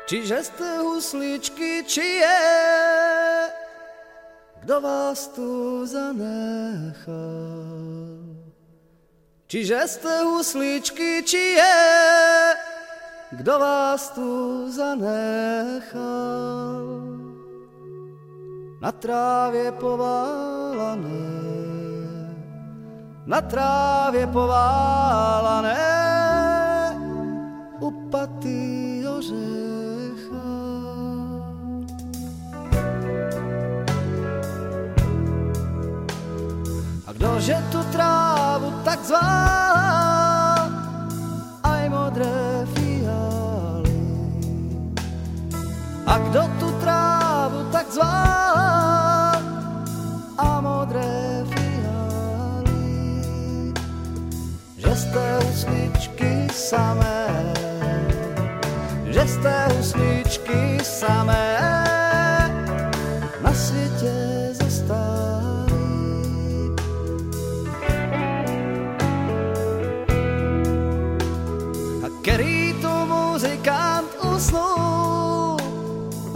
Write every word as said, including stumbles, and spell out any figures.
Čiže ste husličky, či je, kdo vás tu zanechal? Čiže ste husličky, či je, kdo vás tu zanechal? Na trávě poválané, na trávě poválané, u patýho řecha. A kdože tu trávu tak zvá, aj modré fialy? A kdo tu trávu tak zvá, a modré fialy? Že ste husličky samé, že ste husličky samé, na světě zastali. A který tu muzikant usnul,